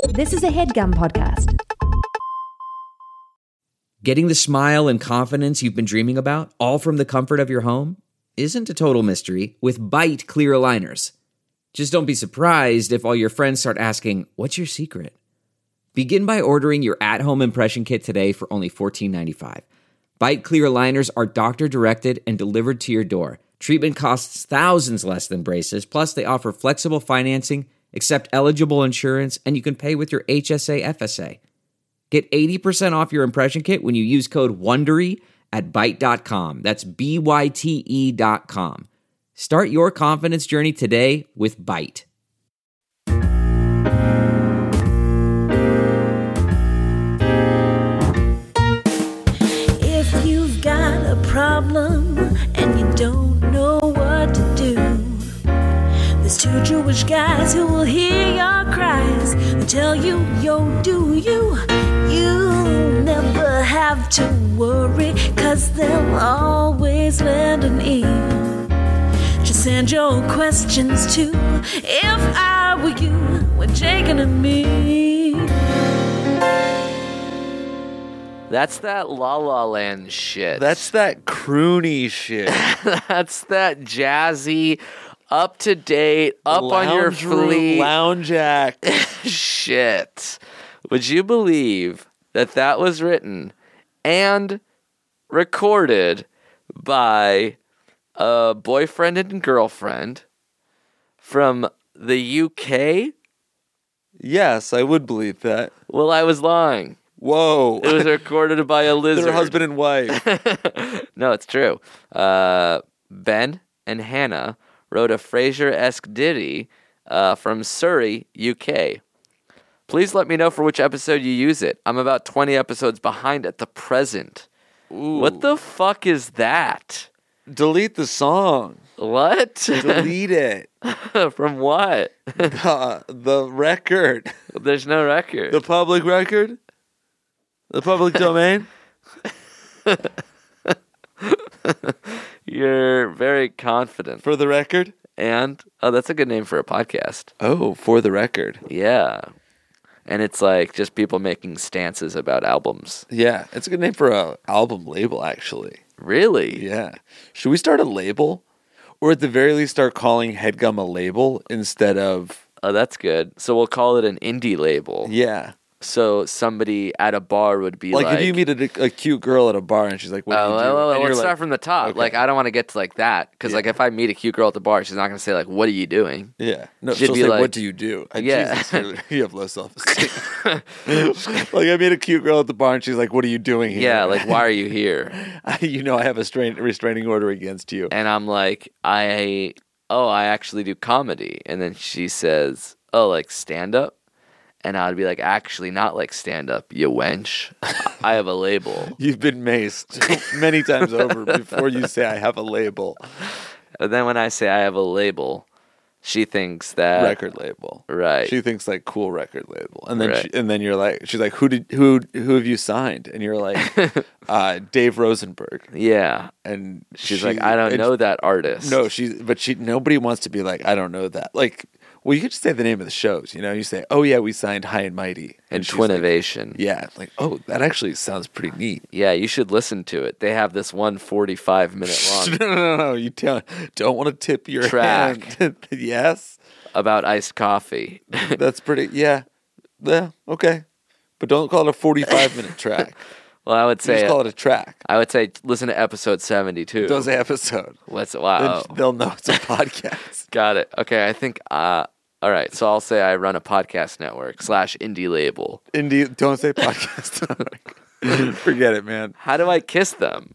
This is a HeadGum podcast. Getting the smile and confidence you've been dreaming about, all from the comfort of your home, isn't a total mystery with Byte clear aligners. Just don't be surprised if all your friends start asking, "What's your secret?" Begin by ordering your at-home impression kit today for only $14.95. Byte clear aligners are doctor-directed and delivered to your door. Treatment costs thousands less than braces, plus they offer flexible financing, accept eligible insurance, and you can pay with your HSA FSA. Get 80% off your impression kit when you use code WONDERY at Byte.com. That's BYTE.com. Start your confidence journey today with Byte. If you've got a problem and you don't know what to do, there's two Jewish guys who will hear your cries. They'll tell you, yo, do you? You'll never have to worry, 'cause they'll always lend an ear. Just send your questions to If I Were You with Jake and me. That's that La La Land shit. That's that croony shit. That's that jazzy, up-to-date, up on your fleet lounge act shit. Would you believe that that was written and recorded by a boyfriend and girlfriend from the UK? Yes, I would believe that. Well, I was lying. Whoa. It was recorded by a lizard. They're husband and wife. No, it's true. Ben and Hannah wrote a Frasier-esque ditty from Surrey, UK. Please let me know for which episode you use it. I'm about 20 episodes behind at the present. Ooh. What the fuck is that? Delete the song. What? Delete it. From what? The record. There's no record. The public record? The public domain? You're very confident. For the record? And, oh, that's a good name for a podcast. Oh, for the record. Yeah. And it's like just people making stances about albums. Yeah, it's a good name for a album label, actually. Really? Yeah. Should we start a label? Or at the very least start calling HeadGum a label instead of... Oh, that's good. So we'll call it an indie label. Yeah. So somebody at a bar would be like... Like if you meet a cute girl at a bar and she's like, what do you do? Well, let's like, start from the top. okay. Like, I don't want to get to like that. Because like if I meet a cute girl at the bar, she's not going to say like, what are you doing? Yeah. No, She'd she'll be say, like- what do you do? Yeah. Jesus, you have low self-esteem. Like I meet a cute girl at the bar and she's like, what are you doing here? Yeah, like, why are you here? You know I have a restraining order against you. And I'm like, I actually do comedy. And then she says, oh, like stand-up? And I'd be like, actually, not like stand-up, you wench. I have a label. You've been maced many times over before you say I have a label. And then when I say I have a label, she thinks that... Record label. Right. She thinks like cool record label. And then Right. and then you're like, she's like, who have you signed? And you're like, Dave Rosenberg. Yeah. And She's like, I don't know that artist. No, nobody wants to be like, I don't know that. Like, well, you could just say the name of the shows, you know? You say, oh yeah, we signed High and Mighty. And she's like, Twinnovation. yeah. Like, oh, that actually sounds pretty neat. Yeah, you should listen to it. They have this 45-minute long No. You don't want to tip your Track. hand. Yes. about iced coffee. That's pretty, yeah. Yeah, okay. But don't call it a 45-minute track. Well, I would say Just call it a track. I would say listen to episode 72. Don't say episode. Wow. They'll know it's a podcast. Got it. Okay, I think all right, so I'll say I run a podcast network / indie label. Don't say podcast. Forget it, man. How do I kiss them?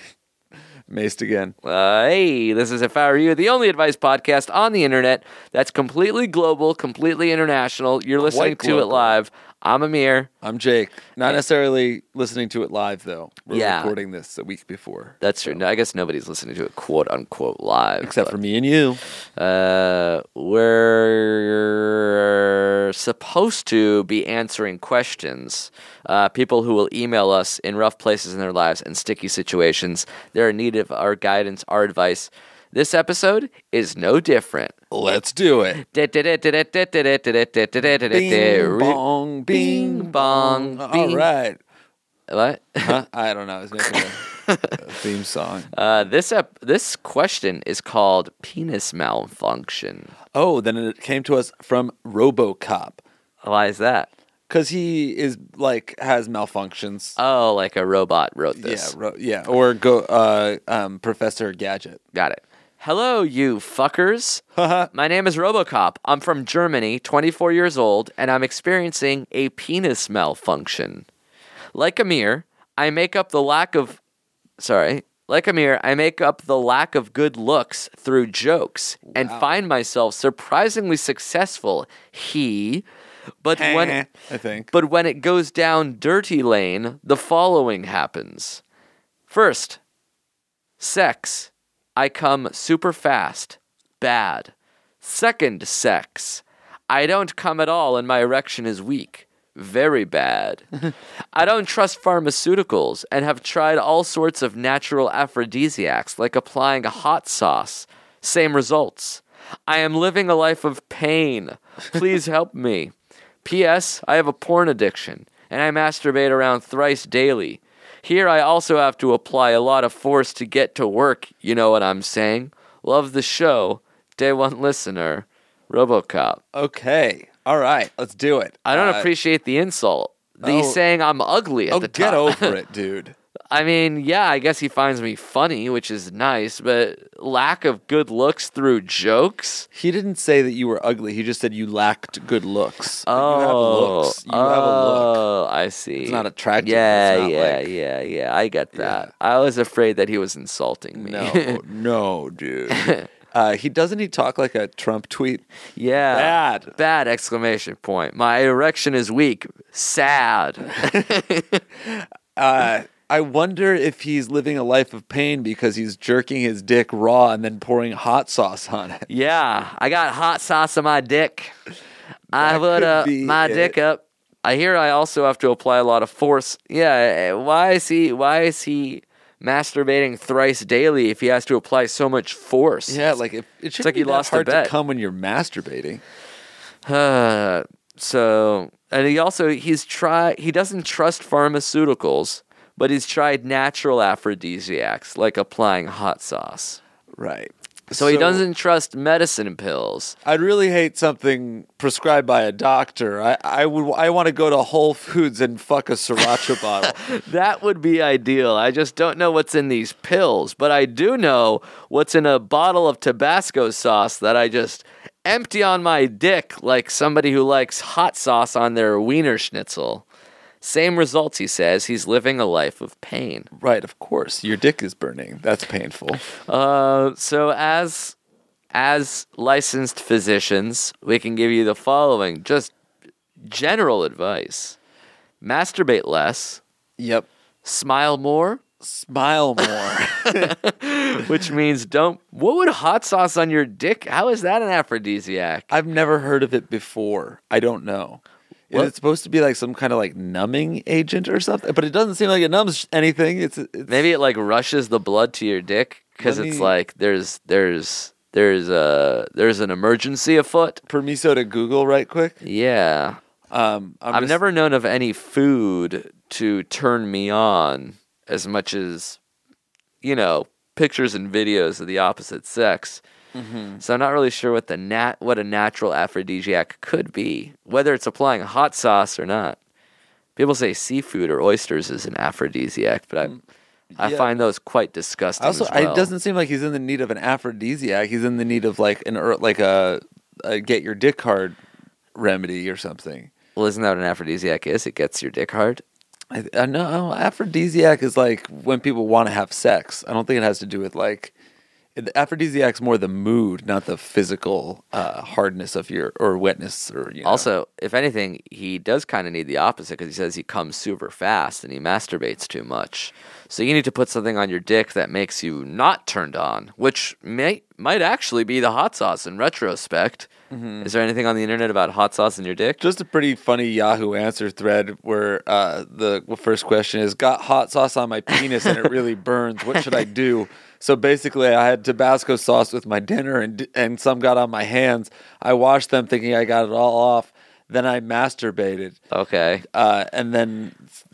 Maced again. Hey, this is If I Were You, the only advice podcast on the internet that's completely global, completely international. You're listening Quite to it global. live. I'm Amir. I'm Jake. Not necessarily listening to it live, though. We're Yeah. recording this a week before. That's true. No, I guess nobody's listening to it quote unquote live. Except for me and you. We're supposed to be answering questions. People who will email us in rough places in their lives and sticky situations. They're in need of our guidance, our advice. This episode is no different. Let's do it. Bing bong, Bing bong. All right. What? Huh? I don't know. I was making a theme song. This question is called penis malfunction. Oh, then it came to us from RoboCop. Why is that? Because he is has malfunctions. Oh, like a robot wrote this. Yeah. Or Professor Gadget. Got it. Hello, you fuckers. My name is RoboCop. I'm from Germany, 24 years old, and I'm experiencing a penis malfunction. Like Amir, I make up the lack of good looks through jokes and find myself surprisingly successful. But when it goes down dirty lane, the following happens. First, sex. I come super fast. Bad. Second, sex. I don't come at all and my erection is weak. Very bad. I don't trust pharmaceuticals and have tried all sorts of natural aphrodisiacs like applying a hot sauce. Same results. I am living a life of pain. Please help me. P.S. I have a porn addiction and I masturbate around thrice daily. Here I also have to apply a lot of force to get to work, you know what I'm saying? Love the show. Day one listener, RoboCop. Okay. All right. Let's do it. I don't appreciate the insult. He's saying I'm ugly at the top. Get over it, dude. I mean, yeah, I guess he finds me funny, which is nice, but lack of good looks through jokes? He didn't say that you were ugly. He just said you lacked good looks. You have looks. You have a look. Oh, I see. It's not attractive. Yeah. I get that. Yeah. I was afraid that he was insulting me. No, dude. He talk like a Trump tweet? Yeah. Bad exclamation point. My erection is weak. Sad. I wonder if he's living a life of pain because he's jerking his dick raw and then pouring hot sauce on it. Yeah, I got hot sauce on my dick. I put my dick up. I hear I also have to apply a lot of force. Yeah, why is he masturbating thrice daily if he has to apply so much force? Yeah, it should be that hard to come when you're masturbating. And he doesn't trust pharmaceuticals. But he's tried natural aphrodisiacs, like applying hot sauce. Right. So he doesn't trust medicine pills. I'd really hate something prescribed by a doctor. I want to go to Whole Foods and fuck a sriracha bottle. That would be ideal. I just don't know what's in these pills. But I do know what's in a bottle of Tabasco sauce that I just empty on my dick like somebody who likes hot sauce on their wiener schnitzel. Same results, he says. He's living a life of pain. Right, of course. Your dick is burning. That's painful. So as licensed physicians, we can give you the following, just general advice. Masturbate less. Yep. Smile more. Smile more. Which means what would hot sauce on your dick, how is that an aphrodisiac? I've never heard of it before. I don't know. What? Is it supposed to be like some kind of numbing agent or something? But it doesn't seem like it numbs anything. It's maybe it rushes the blood to your dick because it's there's an emergency afoot. Permiso to Google right quick. Yeah. I've never known of any food to turn me on as much as pictures and videos of the opposite sex. Mm-hmm. So I'm not really sure what a natural aphrodisiac could be, whether it's applying hot sauce or not. People say seafood or oysters is an aphrodisiac, but I find those quite disgusting. Also, it doesn't seem like he's in the need of an aphrodisiac. He's in the need of a get your dick hard remedy or something. Well, isn't that what an aphrodisiac is? It gets your dick hard. No, aphrodisiac is when people want to have sex. I don't think it has to do with the aphrodisiac's more the mood, not the physical hardness of or wetness or Also, if anything, he does kind of need the opposite because he says he comes super fast and he masturbates too much. So you need to put something on your dick that makes you not turned on, which might actually be the hot sauce in retrospect. Mm-hmm. Is there anything on the internet about hot sauce in your dick? Just a pretty funny Yahoo answer thread where the first question is, got hot sauce on my penis and it really burns. What should I do? So basically, I had Tabasco sauce with my dinner, and some got on my hands. I washed them thinking I got it all off. Then I masturbated. Okay. And then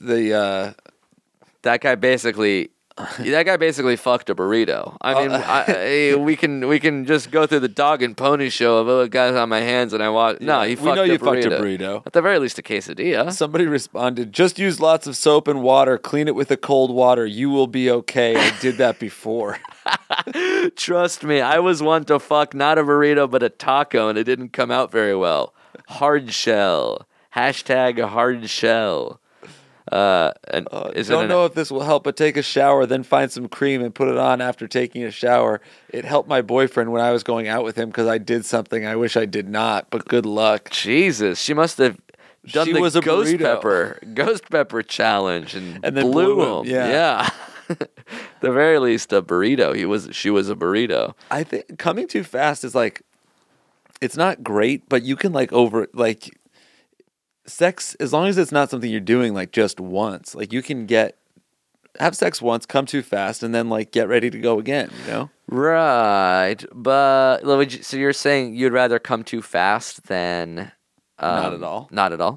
That guy basically fucked a burrito. I mean, we can just go through the dog and pony show of guys on my hands and I watch. No, he fucked a burrito. fucked a burrito. At the very least, a quesadilla. Somebody responded, just use lots of soap and water. Clean it with the cold water. You will be okay. I did that before. Trust me, I was one to fuck not a burrito but a taco, and it didn't come out very well. Hard shell. Hashtag hard shell. And Don't know if this will help, but take a shower, then find some cream and put it on after taking a shower. It helped my boyfriend when I was going out with him because I did something I wish I did not, but good luck. Jesus, she must have done She the was a ghost burrito. pepper challenge and then blew blew him. him, yeah. The very least, a burrito. She was a burrito. I think coming too fast is like, it's not great, but you can sex, as long as it's not something you're doing like just once, like you can have sex once, come too fast, and then like get ready to go again, you know? Right, but so you're saying you'd rather come too fast than Not at all. Not at all.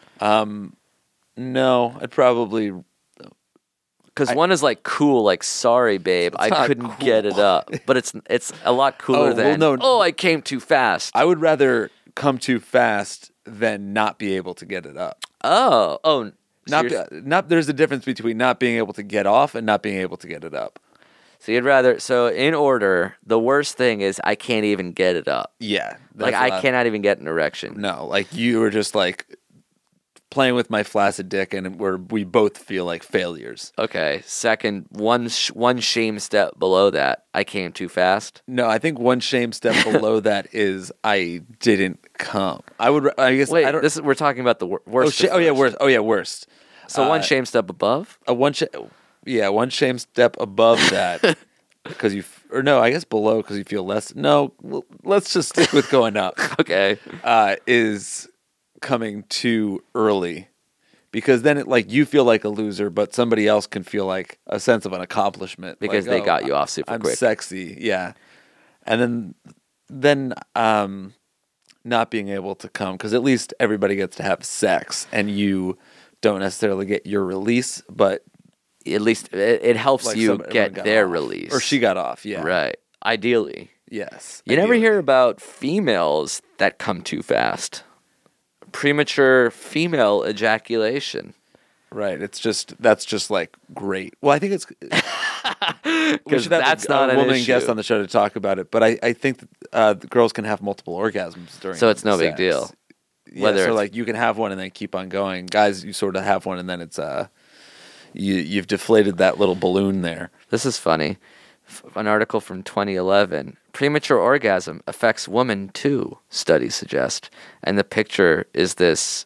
No, I'd probably. Because one is like cool, like sorry, babe, I not couldn't cool. get it up. But it's a lot cooler than I came too fast. I would rather come too fast than not be able to get it up. Oh. So There's a difference between not being able to get off and not being able to get it up. So you'd rather, so in order, the worst thing is I can't even get it up. Yeah. Like I cannot even get an erection. No, like you were just like playing with my flaccid dick, and we both feel like failures. Okay. Second, one shame step below that, I came too fast. No, I think one shame step below that is I didn't come. I guess. Wait, I don't, we're talking about the worst. worst. Oh yeah, worst. So one shame step above. One shame step above that because I guess below because you feel less. No, let's just stick with going up. Okay. Is coming too early, because then you feel like a loser, but somebody else can feel like a sense of an accomplishment because they got you off super quick. I'm sexy, yeah. And then not being able to come, because at least everybody gets to have sex, and you don't necessarily get your release, but at least it helps you get their off. release. Or she got off, yeah. Right. Ideally. Yes. You never hear about females that come too fast. Premature female ejaculation. Right. That's just like great. Well, I think it's we should have that's a not an woman issue. guest on the show to talk about it. But I think that, the girls can have multiple orgasms during. So it's no big sex. deal. Yeah, Whether so it's- like you can have one and then keep on going. Guys, you sort of have one and then it's you've deflated that little balloon there. This is funny. An article from 2011. Premature orgasm affects women too, studies suggest. And the picture is this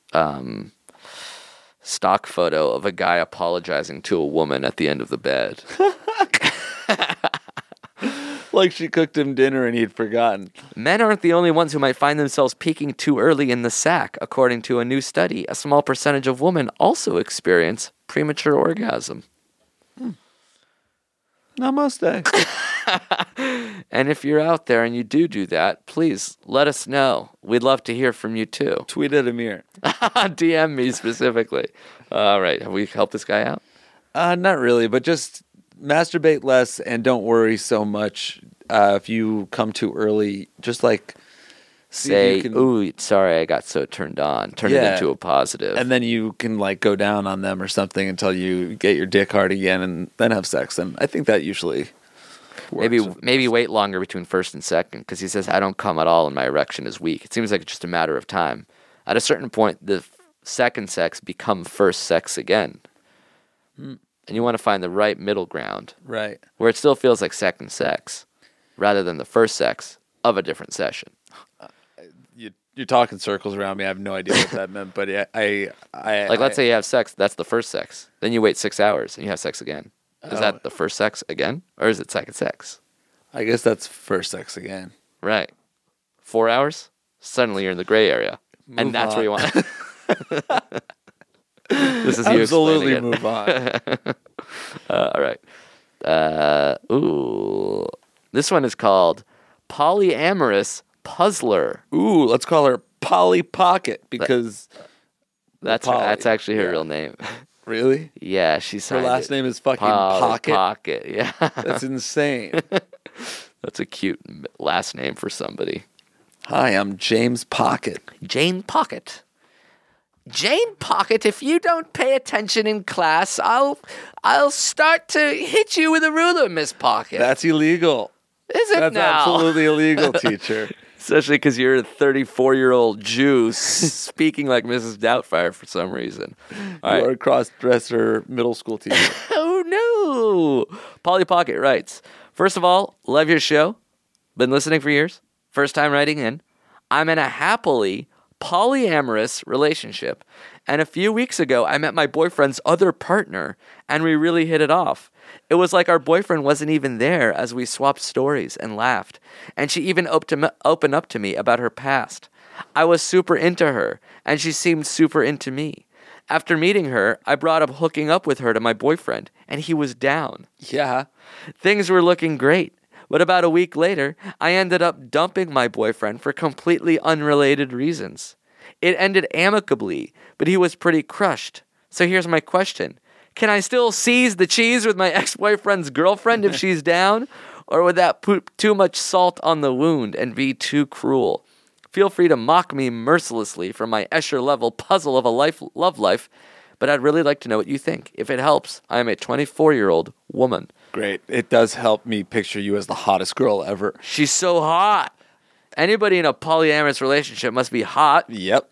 stock photo of a guy apologizing to a woman at the end of the bed. Like she cooked him dinner and he'd forgotten. Men aren't the only ones who might find themselves peaking too early in the sack. According to a new study, a small percentage of women also experience premature orgasm. Namaste. And if you're out there and you do that, please let us know. We'd love to hear from you too. Tweet at Amir. DM me specifically. All right. Have we helped this guy out? Not really, but just masturbate less and don't worry so much. If you come too early, just like Say, ooh, sorry, I got so turned on. Turn it into a positive. and then you can like go down on them or something until you get your dick hard again, and then have sex. And I think that usually works. Maybe wait longer between first and second, because he says, I don't come at all and my erection is weak. It seems like it's just a matter of time. At a certain point, the second sex become first sex again. And you want to find the right middle ground, right. where it still feels like second sex, rather than the first sex of a different session. You're talking circles around me. I have no idea what that meant, but Let's say you have sex, that's the first sex. Then you wait 6 hours and you have sex again. Is that the first sex again? Or is it second sex? I guess that's first sex again. Right. 4 hours? Suddenly you're in the gray area. And that's where you want This is you Absolutely explaining it. move on. All right. This one is called Polyamorous Puzzler. Ooh, let's call her Polly Pocket because That's actually her real name. Really? Yeah, she Her signed last it. name is fucking Polly Pocket. Pocket, yeah. That's insane. That's a cute last name for somebody. Hi, I'm James Pocket. Jane Pocket. Jane Pocket, if you don't pay attention in class, I'll start to hit you with a ruler, Miss Pocket. That's illegal. Is it That's now? absolutely illegal, teacher. Especially because you're a 34-year-old Jew speaking like Mrs. Doubtfire for some reason. All You're right. a cross-dresser middle school teacher. Oh, no. Polly Pocket writes, first of all, love your show. Been listening for years. First time writing in. I'm in a happily polyamorous relationship. And a few weeks ago, I met my boyfriend's other partner, and we really hit it off. It was like our boyfriend wasn't even there as we swapped stories and laughed. And she even opened up to me about her past. I was super into her, and she seemed super into me. After meeting her, I brought up hooking up with her to my boyfriend, and he was down. Yeah. Things were looking great. But about a week later, I ended up dumping my boyfriend for completely unrelated reasons. It ended amicably, but he was pretty crushed. So here's my question. Can I still seize the cheese with my ex-boyfriend's girlfriend if she's down? Or would that put too much salt on the wound and be too cruel? Feel free to mock me mercilessly for my Escher-level puzzle of a love life, but I'd really like to know what you think. If it helps, I am a 24-year-old woman. Great. It does help me picture you as the hottest girl ever. She's so hot. Anybody in a polyamorous relationship must be hot. Yep.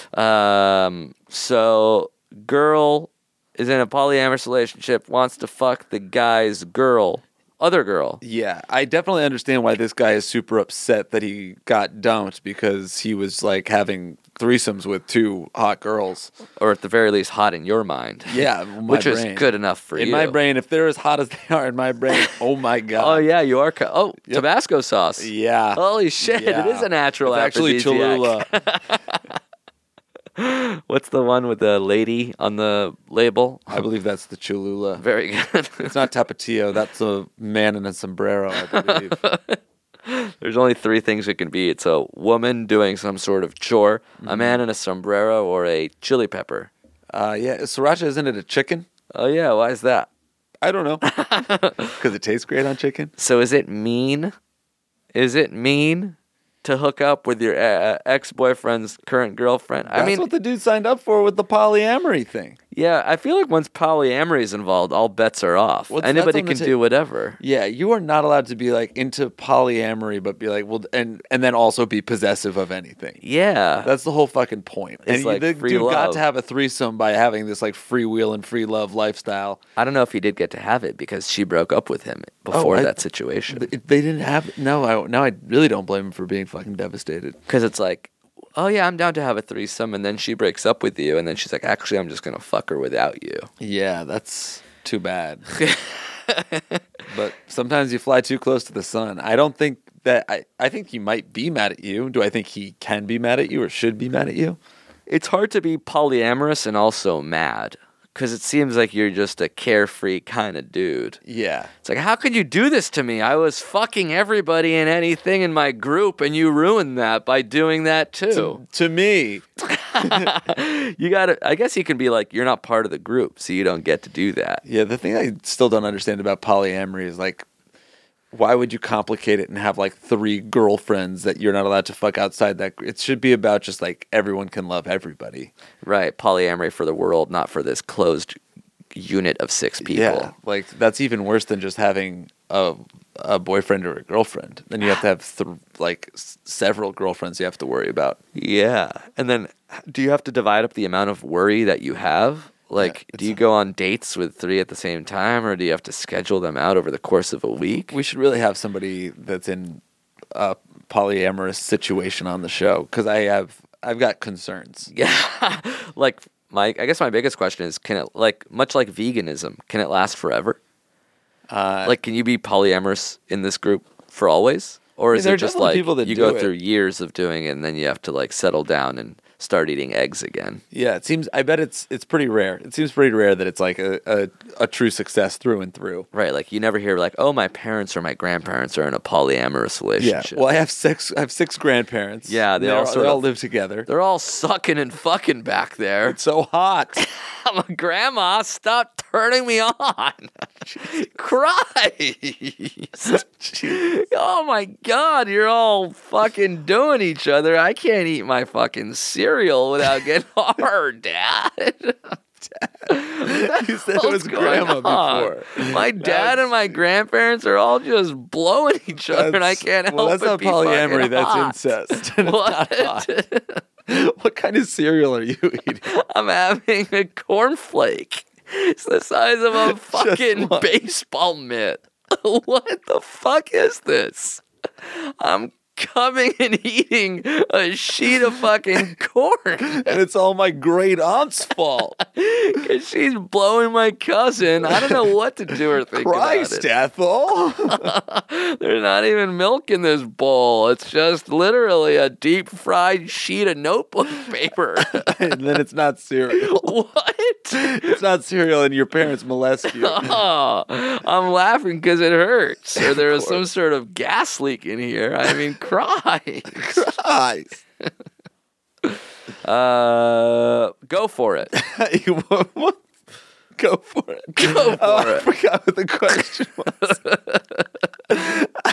So girl is in a polyamorous relationship, wants to fuck the guy's girl, other girl. Yeah, I definitely understand why this guy is super upset that he got dumped because he was like having threesomes with two hot girls. Or at the very least, hot in your mind. Yeah, my which brain. is good enough for you. In my brain, if they're as hot as they are in my brain, oh my god. Oh yeah, you are. Tabasco sauce. Yeah. Holy shit! Yeah. It is a natural It's actually aphrodisiac. Cholula. What's the one with the lady on the label? I believe that's the Cholula. Very good. It's not Tapatio. That's a man in a sombrero, I believe. There's only three things it can be. It's a woman doing some sort of chore, a man in a sombrero, or a chili pepper. Yeah, sriracha, isn't it a chicken? Oh yeah, why is that? I don't know. Because it tastes great on chicken? So is it mean? Is it mean to hook up with your ex-boyfriend's current girlfriend? That's what the dude signed up for with the polyamory thing. Yeah, I feel like once polyamory is involved, all bets are off. Well, Anybody that's on can the do whatever. Yeah, you are not allowed to be like into polyamory, but be like, well, and then also be possessive of anything. Yeah. That's the whole fucking point. It's and like the free dude got love. to have a threesome by having this like freewheel and free love lifestyle. I don't know if he did get to have it because she broke up with him before I- that situation. They didn't have no. I really don't blame him for being fucking devastated. Because it's like, oh yeah, I'm down to have a threesome, and then she breaks up with you, and then she's like, actually, I'm just gonna fuck her without you. Yeah, that's too bad. But sometimes you fly too close to the sun. I don't think that I think he might be mad at you. Do I think he can be mad at you or should be mad at you? It's hard to be polyamorous and also mad. Because it seems like you're just a carefree kind of dude. Yeah. It's like, how could you do this to me? I was fucking everybody and anything in my group, and you ruined that by doing that too. To me, You gotta, I guess you can be like, you're not part of the group, so you don't get to do that. yeah, the thing I still don't understand about polyamory is like, why would you complicate it and have like 3 girlfriends that you're not allowed to fuck outside that? It should be about just like everyone can love everybody. Right, polyamory for the world, not for this closed unit of 6 people. Yeah, like that's even worse than just having a boyfriend or a girlfriend. Then you have to have several girlfriends you have to worry about. Yeah. And then do you have to divide up the amount of worry that you have? Like, do you go on dates with 3 at the same time, or do you have to schedule them out over the course of a week? We should really have somebody that's in a polyamorous situation on the show because I've got concerns. Yeah. Like, I guess my biggest question is, can it, like, much like veganism, can it last forever? Like, can you be polyamorous in this group for always? Or is there it are just definitely like people that you do go it. through years of doing it and then you have to like settle down and start eating eggs again. Yeah, it seems. I bet it's pretty rare. It seems pretty rare that it's like a true success through and through. Right, like you never hear like, oh, my parents or my grandparents are in a polyamorous Yeah. relationship. Well, I have six grandparents. Yeah, they all live together. They're all sucking and fucking back there. It's so hot. I'm a grandma. Stop turning me on. Christ. Oh my God, you're all fucking doing each other. I can't eat my fucking cereal without getting hard, Dad. You said it was grandma before. My dad and my grandparents are all just blowing each other, and I can't help that's it not be polyamory. fucking That's hot. incest. And it's not hot. What? What kind of cereal are you eating? I'm having a cornflake. It's the size of a fucking one. baseball mitt. What the fuck is this? I'm coming and eating a sheet of fucking corn. And it's all my great aunt's fault. Because she's blowing my cousin. I don't know what to do or think Christ, about Ethel. it. There's not even milk in this bowl. It's just literally a deep fried sheet of notebook paper. And then it's not cereal. What? It's not cereal, and your parents molest you. Oh, I'm laughing because it hurts. Or there was some sort of gas leak in here. I mean, Christ. Christ. Go for it. What? Go for it. Go for I it. forgot what the question was.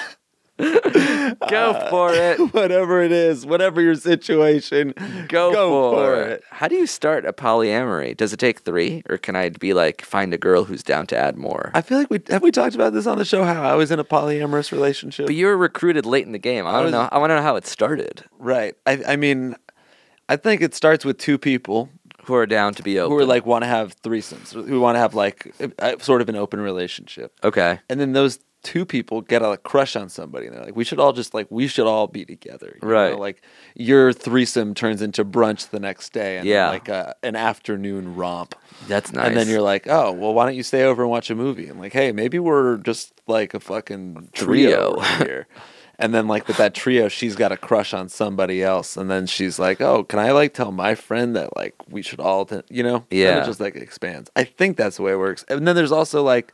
Go for it. Whatever it is, whatever your situation, Go for it. it. How do you start a polyamory? Does it take 3, or can I be like find a girl who's down to add more? I feel like we talked about this on the show, how I was in a polyamorous relationship. But you were recruited late in the game. I want to know how it started. Right. I mean, I think it starts with two people Who are down to be open? who are like want to have threesomes, who want to have like sort of an open relationship. Okay. And then those two people get a crush on somebody, and they're like, we should all be together. You Right. know, like your threesome turns into brunch the next day, and Yeah. like an afternoon romp. That's nice. And then you're like, oh, well, why don't you stay over and watch a movie? And like, hey, maybe we're just like a fucking trio over here. And then like with that trio, she's got a crush on somebody else, and then she's like, oh, can I like tell my friend that like we should all, you know? Yeah. And it just like expands. I think that's the way it works. And then there's also like,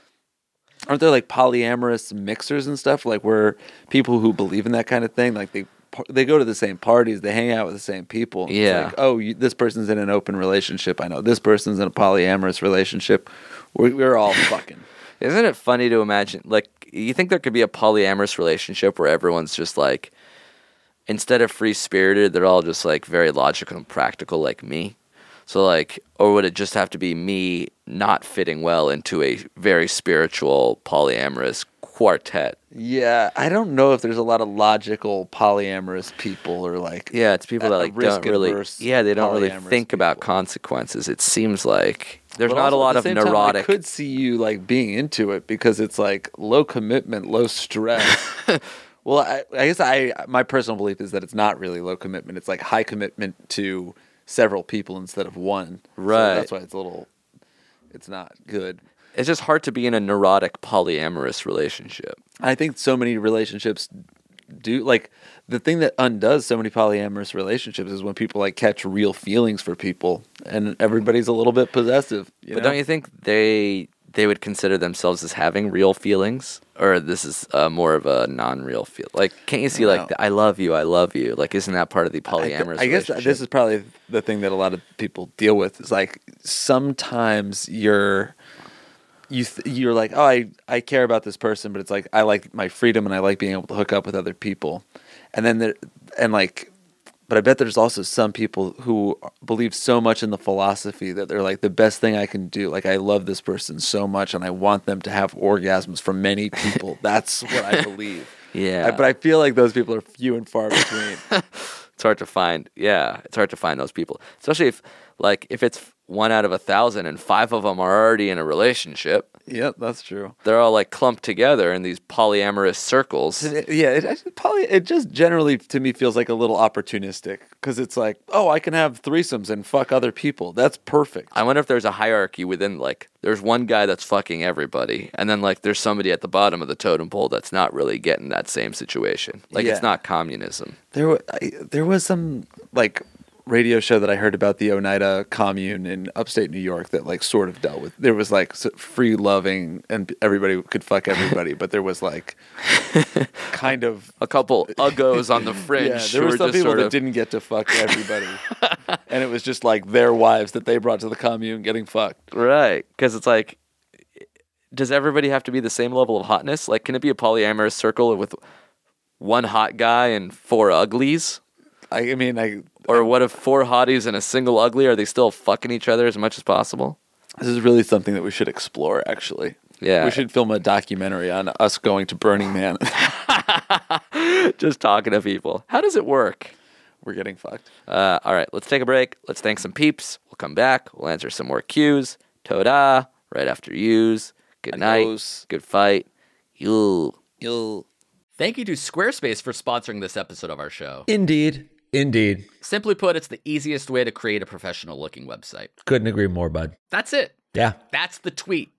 aren't there like polyamorous mixers and stuff, like where people who believe in that kind of thing, like they go to the same parties, they hang out with the same people. It's Yeah. like, oh, this person's in an open relationship. I know this person's in a polyamorous relationship. We're all fucking. Isn't it funny to imagine, like, you think there could be a polyamorous relationship where everyone's just like, instead of free-spirited, they're all just like very logical and practical like me? So like, or would it just have to be me not fitting well into a very spiritual polyamorous quartet? Yeah, I don't know if there's a lot of logical polyamorous people, or like Yeah, it's people that like don't really, they don't really polyamorous think about people. consequences. It seems like there's But not a also lot at of the same time, neurotic. I could see you like being into it because it's like low commitment, low stress. Well, I guess my personal belief is that it's not really low commitment. It's like high commitment to several people instead of one. Right. So that's why it's not good. It's just hard to be in a neurotic polyamorous relationship. I think so many relationships do, like, the thing that undoes so many polyamorous relationships is when people like catch real feelings for people and everybody's a little bit possessive. But don't you think they would consider themselves as having real feelings, or this is more of a non-real feel? Like, can't you see like the, I love you, like, isn't that part of the polyamorous? I guess relationship? this is probably the thing that a lot of people deal with is like sometimes you're like, oh, I care about this person, but it's like I like my freedom and I like being able to hook up with other people, and then but I bet there's also some people who believe so much in the philosophy that they're like, the best thing I can do, like I love this person so much and I want them to have orgasms from many people. That's what I believe. Yeah. But I feel like those people are few and far between. It's hard to find. Yeah, it's hard to find those people, especially if it's 1 out of 1,000 and 5 of them are already in a relationship. Yep, that's true. They're all like clumped together in these polyamorous circles. It just generally to me feels like a little opportunistic because it's like, oh, I can have threesomes and fuck other people. That's perfect. I wonder if there's a hierarchy within, like, there's one guy that's fucking everybody, and then like there's somebody at the bottom of the totem pole that's not really getting that same situation. Like, Yeah. it's not communism. There was some like radio show that I heard about the Oneida commune in upstate New York that like sort of dealt with. There was like free loving and everybody could fuck everybody, but there was like kind of a couple uggos on the fringe. Yeah, there were some people that didn't get to fuck everybody, and it was just like their wives that they brought to the commune getting fucked. Right, because it's like, does everybody have to be the same level of hotness? Like, can it be a polyamorous circle with one hot guy and 4 uglies? Or what if 4 hotties and a single ugly? Are they still fucking each other as much as possible? This is really something that we should explore, actually. Yeah. We should film a documentary on us going to Burning Man. Just talking to people. How does it work? We're getting fucked. All right, let's take a break. Let's thank some peeps. We'll come back. We'll answer some more Q's. Toda, right after yous. Good night. Good fight. You'll. Thank you to Squarespace for sponsoring this episode of our show. Indeed. Simply put, it's the easiest way to create a professional-looking website. Couldn't agree more, bud. That's it. Yeah. That's the tweet.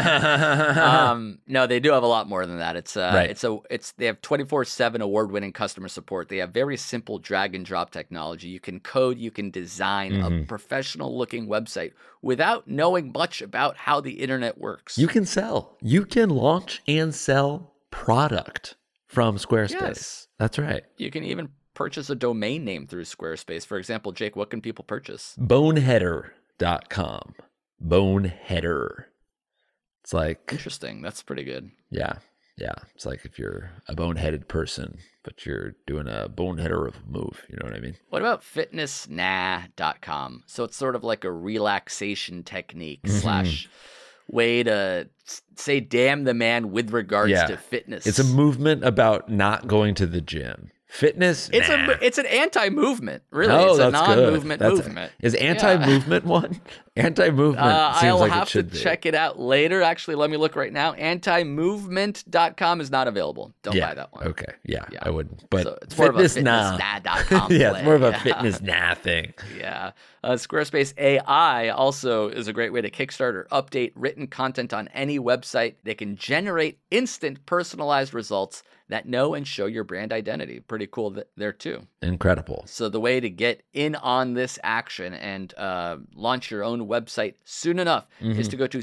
No, they do have a lot more than that. It's right. They have 24/7 award-winning customer support. They have very simple drag and drop technology. You can code, you can design a professional-looking website without knowing much about how the internet works. You can sell. You can launch and sell product from Squarespace. Yes. That's right. You can even purchase a domain name through Squarespace. For example, Jake, what can people purchase? Boneheader.com. Boneheader. It's like... Interesting. That's pretty good. Yeah. It's like if you're a boneheaded person, but you're doing a boneheader move. You know what I mean? What about fitnessnah.com? So it's sort of like a relaxation technique / way to say damn the man with regards to fitness. It's a movement about not going to the gym. Fitness, it's an anti-movement, really. Oh, it's a that's non-movement good. movement. Is anti-movement one? Anti-movement seems I'll like have it should to be. check it out later. Actually, let me look right now. Antimovement.com is not available. Don't buy that one. Okay. Yeah, I wouldn't. But so it's more fitness of a fitnessnah.com yeah, it's more of a play. fitness nah thing. Yeah. Squarespace AI also is a great way to kickstart or update written content on any website. They can generate instant personalized results that know and show your brand identity. Pretty cool there too. Incredible. So the way to get in on this action and launch your own website soon enough is to go to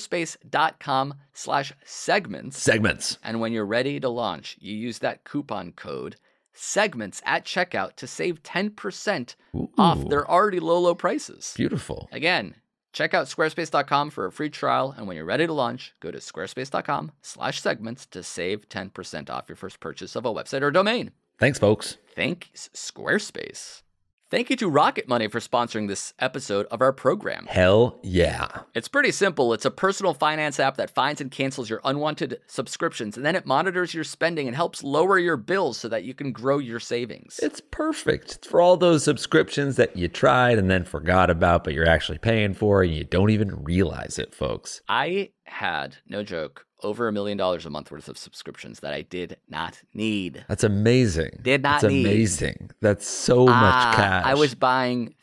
squarespace.com/segments. Segments. And when you're ready to launch, you use that coupon code segments at checkout to save 10% off their already low prices. Beautiful. Again, check out squarespace.com for a free trial, and when you're ready to launch, go to squarespace.com/segments to save 10% off your first purchase of a website or domain. Thanks, folks. Thanks, Squarespace. Thank you to Rocket Money for sponsoring this episode of our program. Hell yeah. It's pretty simple. It's a personal finance app that finds and cancels your unwanted subscriptions, and then it monitors your spending and helps lower your bills so that you can grow your savings. It's perfect. It's for all those subscriptions that you tried and then forgot about, but you're actually paying for, and you don't even realize it, folks. I had, no joke, over $1 million a month worth of subscriptions that I did not need. That's amazing. Did not That's need. amazing. That's so much cash. I was buying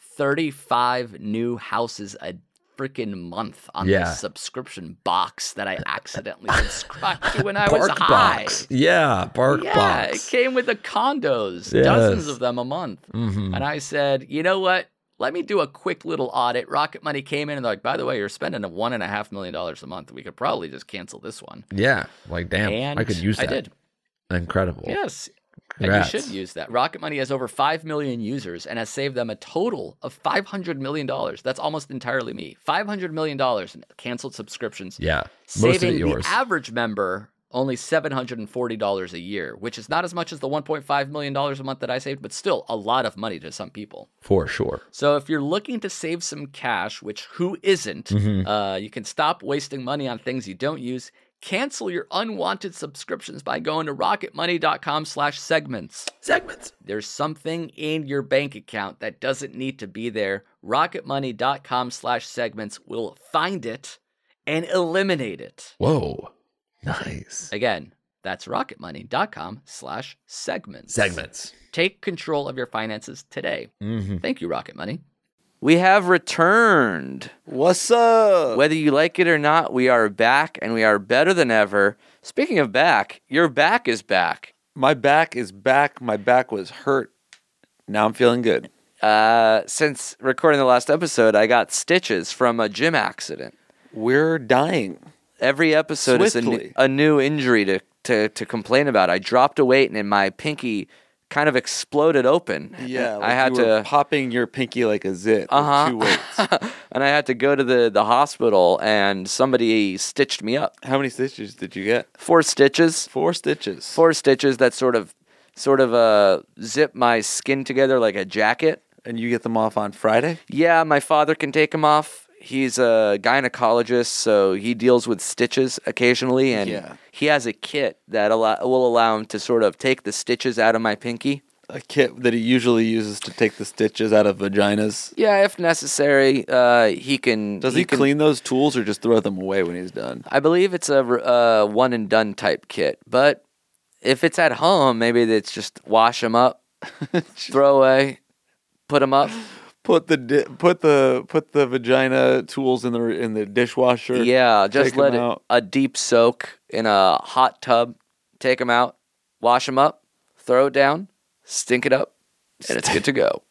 35 new houses a freaking month on this subscription box that I accidentally subscribed to when I was high. Yeah, Bark Yeah, Box. it came with the condos, Yes. dozens of them a month. And I said, you know what? Let me do a quick little audit. Rocket Money came in and they're like, by the way, you're spending $1.5 million a month. We could probably just cancel this one. Yeah, like damn, And I could use that. I did. Incredible. Yes. Congrats. And you should use that. Rocket Money has over 5 million users and has saved them a total of $500 million. That's almost entirely me. $500 million in canceled subscriptions. Yeah, most of it saving yours. the average member only $740 a year, which is not as much as the $1.5 million a month that I saved, but still a lot of money to some people. For sure. So if you're looking to save some cash, which who isn't, you can stop wasting money on things you don't use. Cancel your unwanted subscriptions by going to rocketmoney.com/segments. Segments. There's something in your bank account that doesn't need to be there. Rocketmoney.com/segments will find it and eliminate it. Whoa. Nice. Again, that's rocketmoney.com/segments. Segments. Take control of your finances today. Thank you, Rocket Money. We have returned. What's up? Whether you like it or not, we are back, and we are better than ever. Speaking of back, your back is back. My back is back. My back was hurt. Now I'm feeling good. Since recording the last episode, I got stitches from a gym accident. We're dying. Every episode Swiftly. is a new injury to complain about. I dropped a weight and my pinky kind of exploded open. Yeah, I had you were to popping your pinky like a zit Uh-huh. with 2 weights. and I had to go to the hospital, and somebody stitched me up. How many stitches did you get? 4 stitches. 4 stitches. 4 stitches that sort of zip my skin together like a jacket. And you get them off on Friday? Yeah, my father can take them off. He's a gynecologist, so he deals with stitches occasionally, and Yeah. he has a kit that will allow him to sort of take the stitches out of my pinky. A kit that he usually uses to take the stitches out of vaginas. Yeah, if necessary, he can. Does he clean those tools or just throw them away when he's done? I believe it's a one and done type kit, but if it's at home, maybe it's just wash them up, throw away, put them up. Put the vagina tools in the dishwasher. Yeah, just take let 'em it out. a deep soak in a hot tub. Take them out, wash them up, throw it down, stink it up, and it's good to go.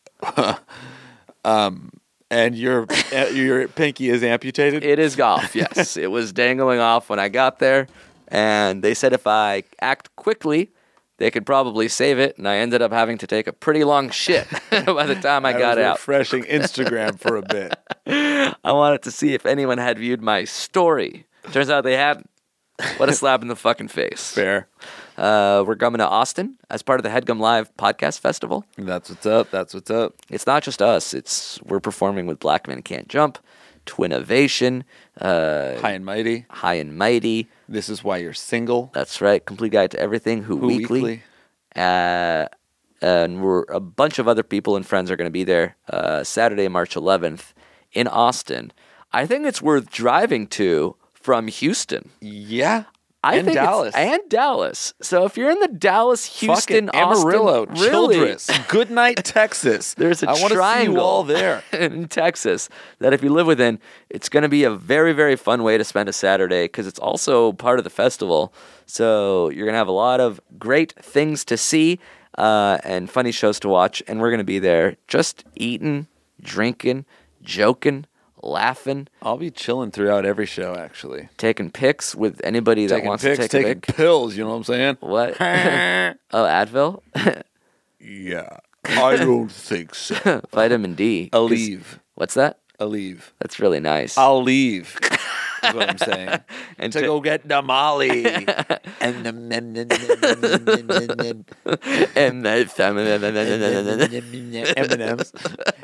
And your pinky is amputated. It is golf, yes. It was dangling off when I got there, and they said if I act quickly, they could probably save it, and I ended up having to take a pretty long shit by the time I got was out. refreshing Instagram for a bit. I wanted to see if anyone had viewed my story. Turns out they hadn't. What a slap in the fucking face. Fair. We're coming to Austin as part of the HeadGum Live podcast festival. That's what's up. That's what's up. It's not just us. We're performing with Black Men Can't Jump, Twinnovation, High and mighty. High and Mighty. This is why you're single. That's right. Complete Guide to Everything. Who Weekly. And a bunch of other people and friends are going to be there Saturday, March 11th in Austin. I think it's worth driving to from Houston. Yeah. I and think Dallas. And Dallas. So if you're in the Dallas, Houston, Fucking Amarillo, Austin, really, Childress, Goodnight, Texas. there's a I want to see triangle you all there. in Texas that if you live within, it's going to be a very, very fun way to spend a Saturday because it's also part of the festival. So you're going to have a lot of great things to see and funny shows to watch. And we're going to be there just eating, drinking, joking, laughing, I'll be chilling throughout every show, actually. taking pics with anybody that Taking wants pics, to take a taking pic. pills, you know what I'm saying? What? Oh, Advil? Yeah. I don't think so. Vitamin D. I'll leave. What's that? I'll leave. That's really nice. I'll leave. Is what I'm saying. And to to- go get the Molly. And M&M's.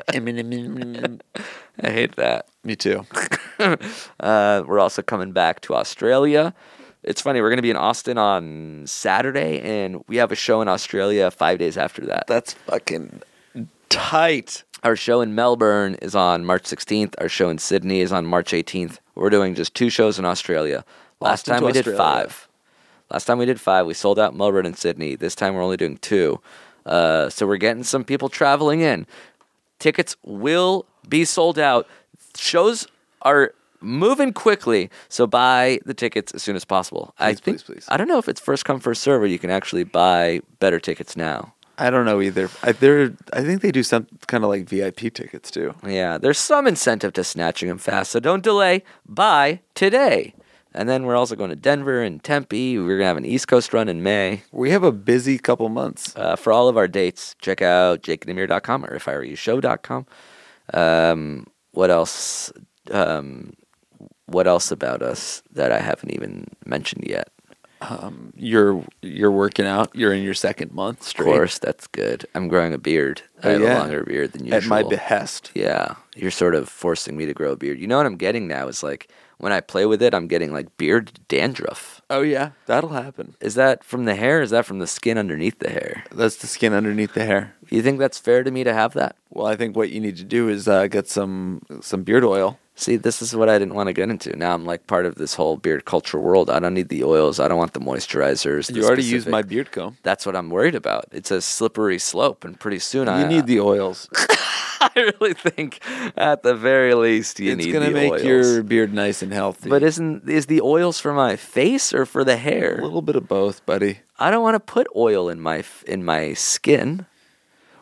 I hate that. Me too. We're also coming back to Australia. It's funny, we're going to be in Austin on Saturday, and we have a show in Australia 5 days after that. That's fucking tight. Our show in Melbourne is on March 16th. Our show in Sydney is on March 18th. We're doing just 2 shows in Australia. Last Austin time to we did Australia. 5. Last time we did 5. We sold out Melbourne and Sydney. This time we're only doing 2. So we're getting some people traveling in. Tickets will be sold out. Shows are moving quickly, so buy the tickets as soon as possible. Please. I don't know if it's first come first serve, or you can actually buy better tickets now. I don't know either. I think they do some kind of like VIP tickets too. Yeah, there's some incentive to snatching them fast, so don't delay. Buy today. And then we're also going to Denver and Tempe. We're going to have an East Coast run in May. We have a busy couple months. For all of our dates, check out jakeandamir.com or ifireyoushow.com. What else? What else about us that I haven't even mentioned yet? You're working out. You're in your second month Of straight. course, that's good. I'm growing a beard. I have a longer beard than usual. At my behest. Yeah, you're sort of forcing me to grow a beard. You know what I'm getting now is like when I play with it, I'm getting like beard dandruff. Oh yeah, that'll happen. Is that from the hair? Or is that from the skin underneath the hair? That's the skin underneath the hair. You think that's fair to me to have that? Well, I think what you need to do is get some beard oil. See, this is what I didn't want to get into. Now I'm like part of this whole beard culture world. I don't need the oils. I don't want the moisturizers. You already used my beard comb. That's what I'm worried about. It's a slippery slope, and pretty soon You need the oils. I really think, at the very least, you It's need gonna the make oils. your beard nice and healthy. But is the oils for my face or for the a hair? little bit of both, buddy. I don't want to put oil in my skin.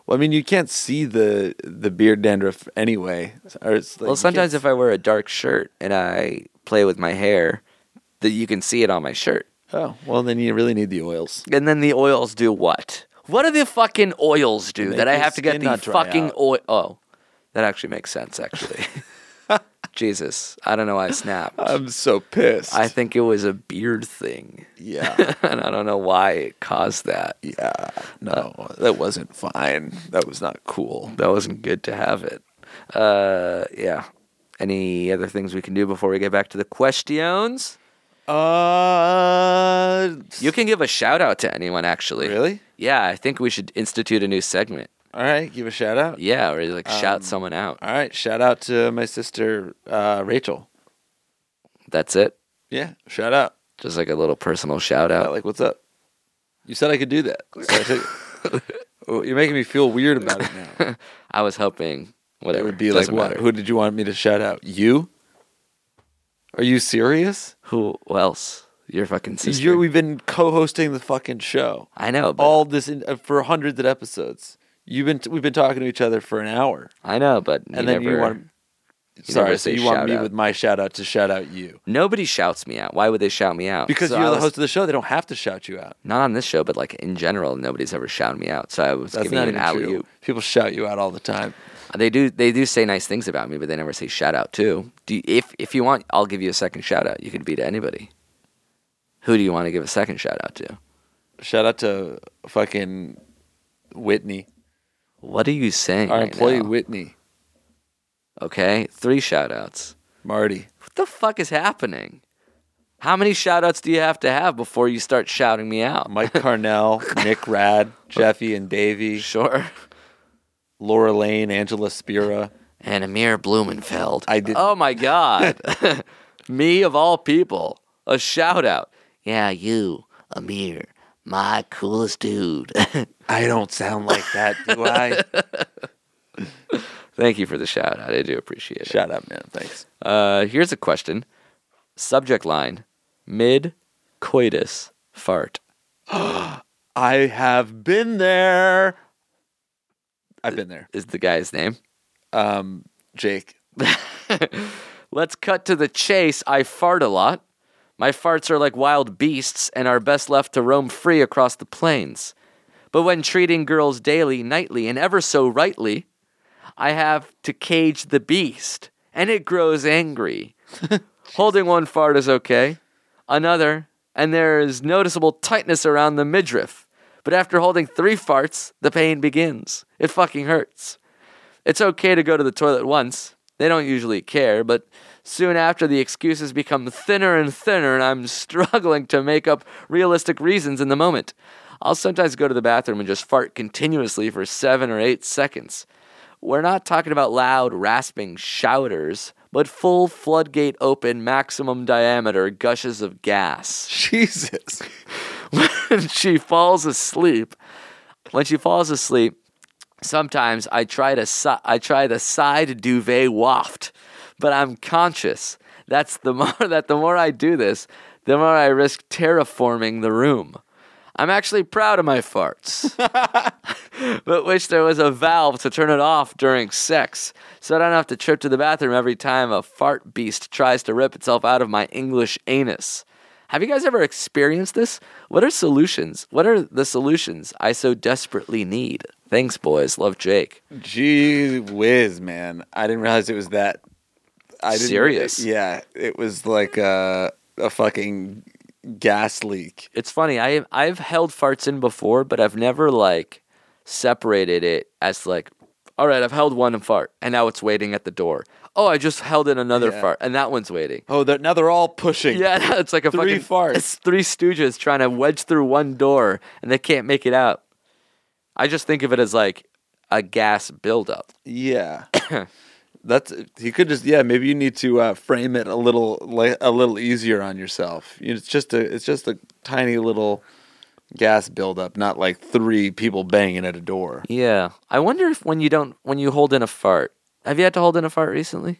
Well, I mean, you can't see the beard dandruff anyway. Or it's like Well, sometimes if I wear a dark shirt and I play with my hair, that you can see it on my shirt. Oh, well, then you really need the oils. And then the oils do what? What do the fucking oils do Make that I your have to get skin the not dry fucking out. oil? Oh, that actually makes sense, actually. Jesus, I don't know why I snapped. I'm so pissed. I think it was a beard thing. Yeah. And I don't know why it caused that. Yeah. No, that wasn't fine. That was not cool. That wasn't good to have it. Yeah. Any other things we can do before we get back to the questions? You can give a shout out to anyone, actually. Really? Yeah, I think we should institute a new segment. All right, give a shout out. Yeah, or like shout someone out. All right, shout out to my sister Rachel. That's it. Yeah, shout out. Just like a little personal shout out. Like, what's up? You said I could do that. So I took- Oh, you're making me feel weird about it now. I was hoping whatever. It would be like, Doesn't what? matter. Who did you want me to shout out? You? Are you serious? Who else? Your fucking sister. We've been co-hosting the fucking show. I know, but All this for hundreds of episodes. We've been talking to each other for an hour, I know, but and then you want. Sorry, never so say you want shout me out. with my shout out to shout out you Nobody shouts me out. Why would they shout me out? because So you're I the was- host of the show. They don't have to shout you out. Not on this show, but like in general, nobody's ever shouted me out. So I was That's giving not you an even true. alley-oop. People shout you out all the time. They do say nice things about me, but they never say shout out too. If you want, I'll give you a second shout out. You could be to anybody. Who do you want to give a second shout out to? Shout out to fucking Whitney, What are you saying our right employee now? Whitney, Okay, 3 shout outs. Marty. What the fuck is happening? How many shout outs do you have to have before you start shouting me out? Mike Carnell, Nick Rad, Jeffy and Davey, Sure. Laura Lane, Angela Spira. And Amir Blumenfeld. I didn't- Oh my God. Me of all people. A shout out. Yeah, you, Amir, my coolest dude. I don't sound like that, do I? Thank you for the shout out. I do appreciate it. Shout out, man. Thanks. Here's a question. Subject line: mid coitus fart. I have been there. I've been there. Is the guy's name? Jake. Let's cut to the chase. I fart a lot. My farts are like wild beasts and are best left to roam free across the plains. But when treating girls daily, nightly, and ever so rightly, I have to cage the beast, and it grows angry. Holding one fart is okay. Another, and there is noticeable tightness around the midriff. But after holding 3 farts, the pain begins. It fucking hurts. It's okay to go to the toilet once. They don't usually care, but soon after the excuses become thinner and thinner and I'm struggling to make up realistic reasons in the moment. I'll sometimes go to the bathroom and just fart continuously for 7 or 8 seconds. We're not talking about loud, rasping shouters, but full floodgate open, maximum diameter gushes of gas. Jesus. When she falls asleep, sometimes I try the side duvet waft, but I'm conscious that the more I do this, the more I risk terraforming the room. I'm actually proud of my farts, but wish there was a valve to turn it off during sex, so I don't have to trip to the bathroom every time a fart beast tries to rip itself out of my English anus. Have you guys ever experienced this? What are solutions? What are the solutions I so desperately need? Thanks, boys. Love, Jake. Gee whiz, man. I didn't realize it was that. Serious? Yeah, it was like a fucking gas leak. It's funny. I've held farts in before, but I've never like separated it as like, all right, I've held one fart, and now it's waiting at the door. Oh, I just held in another Yeah. fart, and that one's waiting. Oh, now they're all pushing. Yeah, it's like a 3 fucking farts. It's 3 stooges trying to wedge through one door, and they can't make it out. I just think of it as like a gas buildup. Yeah. You could just maybe you need to frame it a little easier on yourself. It's just a tiny little gas buildup, not like 3 people banging at a door. Yeah, I wonder if when you hold in a fart. Have you had to hold in a fart recently?